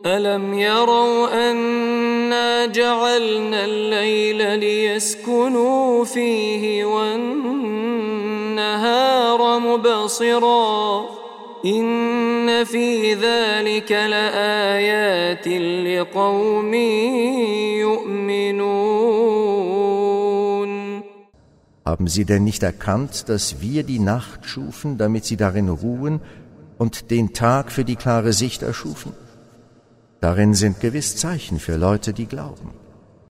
ألم يروا أنا جعلنا الليل ليسكنوا فيه والنهار مبصرا إن في ذلك لآيات لقوم يؤمنون. Haben sie denn nicht erkannt, dass wir die Nacht schufen, damit sie darin ruhen, und den Tag für die klare Sicht erschufen? Darin sind gewiss Zeichen für Leute, die glauben.